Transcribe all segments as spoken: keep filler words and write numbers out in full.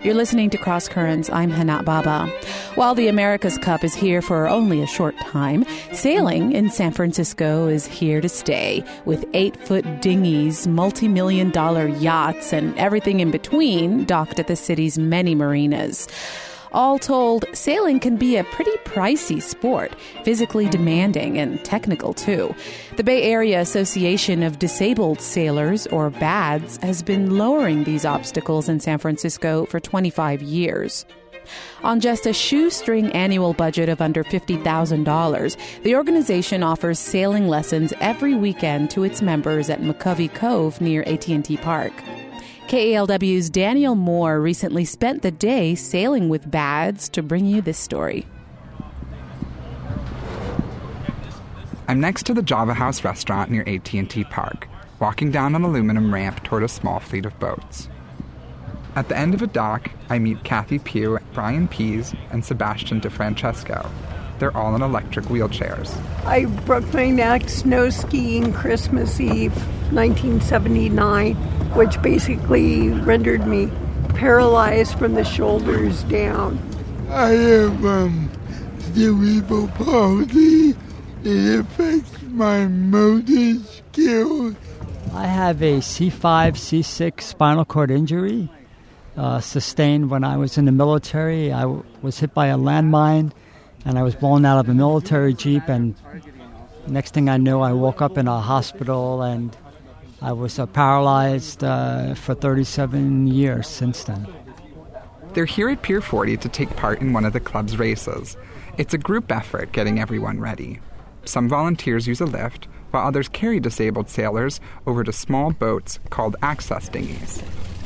You're listening to Cross Currents. I'm Hanat Baba. While the America's Cup is here for only a short time, sailing in San Francisco is here to stay, with eight-foot dinghies, multi-million dollar yachts, and everything in between docked at the city's many marinas. All told, sailing can be a pretty pricey sport, physically demanding and technical too. The Bay Area Association of Disabled Sailors, or BADS, has been lowering these obstacles in San Francisco for twenty-five years. On just a shoestring annual budget of under fifty thousand dollars, the organization offers sailing lessons every weekend to its members at McCovey Cove near A T and T Park. K A L W's Daniel Moore recently spent the day sailing with BADS to bring you this story. I'm next to the Java House restaurant near A T and T Park, walking down an aluminum ramp toward a small fleet of boats. At the end of a dock, I meet Kathy Pugh, Brian Pease, and Sebastian DeFrancesco. They're all in electric wheelchairs. I broke my neck snow skiing Christmas Eve, nineteen seventy-nine, which basically rendered me paralyzed from the shoulders down. I have um, cerebral palsy. It affects my motor skills. I have a C five, C six spinal cord injury uh, sustained when I was in the military. I w- was hit by a landmine, and I was blown out of a military jeep, and next thing I knew, I woke up in a hospital, and I was uh, paralyzed uh, for thirty-seven years since then. They're here at Pier forty to take part in one of the club's races. It's a group effort getting everyone ready. Some volunteers use a lift, while others carry disabled sailors over to small boats called access dinghies.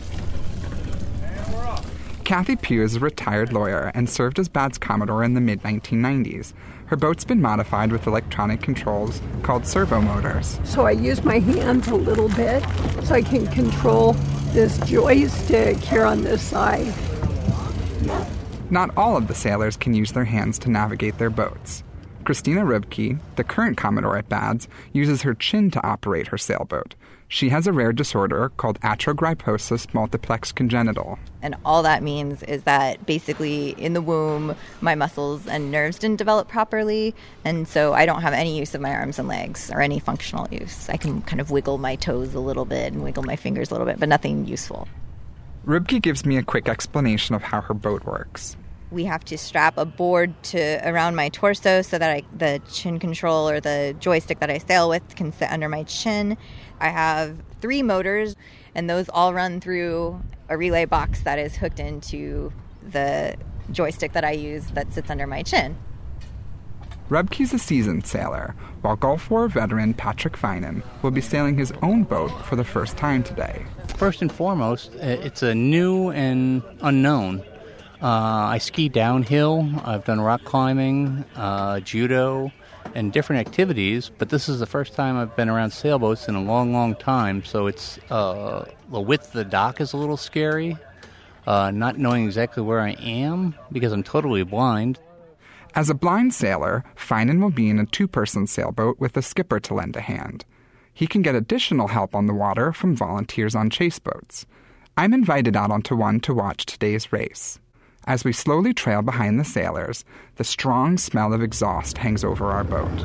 Kathy Pugh is a retired lawyer and served as BADS Commodore in the mid nineteen nineties. Her boat's been modified with electronic controls called servo motors. So I use my hands a little bit so I can control this joystick here on this side. Not all of the sailors can use their hands to navigate their boats. Christina Ribke, the current Commodore at BADS, uses her chin to operate her sailboat. She has a rare disorder called atrogryposis multiplex congenital. And all that means is that basically in the womb, my muscles and nerves didn't develop properly, and so I don't have any use of my arms and legs or any functional use. I can kind of wiggle my toes a little bit and wiggle my fingers a little bit, but nothing useful. Ribke gives me a quick explanation of how her boat works. We have to strap a board to around my torso so that I, the chin control or the joystick that I sail with can sit under my chin. I have three motors, and those all run through a relay box that is hooked into the joystick that I use that sits under my chin. Ribke's a seasoned sailor, while Gulf War veteran Patrick Finan will be sailing his own boat for the first time today. First and foremost, it's a new and unknown. Uh, I ski downhill, I've done rock climbing, uh, judo, and different activities, but this is the first time I've been around sailboats in a long, long time, so it's uh, the width of the dock is a little scary, uh, not knowing exactly where I am because I'm totally blind. As a blind sailor, Finan will be in a two-person sailboat with a skipper to lend a hand. He can get additional help on the water from volunteers on chase boats. I'm invited out onto one to watch today's race. As we slowly trail behind the sailors, the strong smell of exhaust hangs over our boat.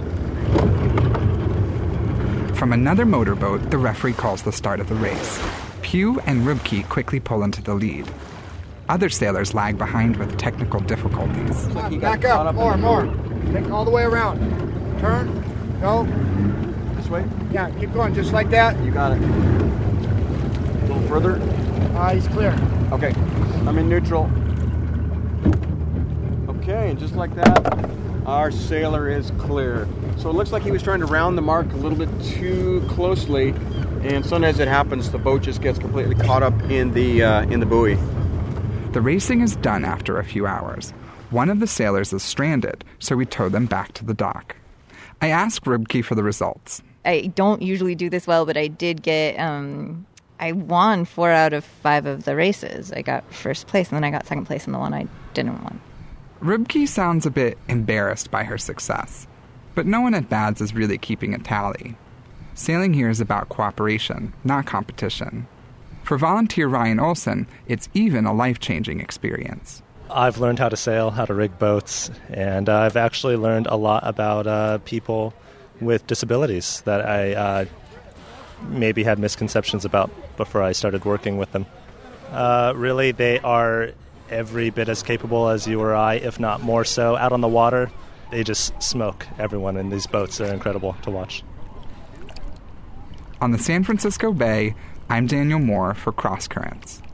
From another motorboat, the referee calls the start of the race. Pugh and Ribke quickly pull into the lead. Other sailors lag behind with technical difficulties. Back up, more, more. Take all the way around. Turn, go. This way? Yeah, keep going, just like that. You got it. A little further. Uh, he's clear. Okay, I'm in neutral. Okay, and just like that, our sailor is clear. So it looks like he was trying to round the mark a little bit too closely, and sometimes it happens, the boat just gets completely caught up in the uh, in the buoy. The racing is done after a few hours. One of the sailors is stranded, so we tow them back to the dock. I asked Ribke for the results. I don't usually do this well, but I did get, um, I won four out of five of the races. I got first place, and then I got second place in the one I didn't win. Ribke sounds a bit embarrassed by her success, but no one at BADS is really keeping a tally. Sailing here is about cooperation, not competition. For volunteer Ryan Olson, it's even a life-changing experience. I've learned how to sail, how to rig boats, and uh, I've actually learned a lot about uh, people with disabilities that I uh, maybe had misconceptions about before I started working with them. Uh, really, they are every bit as capable as you or I, if not more so. Out on the water, they just smoke everyone in these boats. They're incredible to watch. On the San Francisco Bay, I'm Daniel Moore for Cross Currents.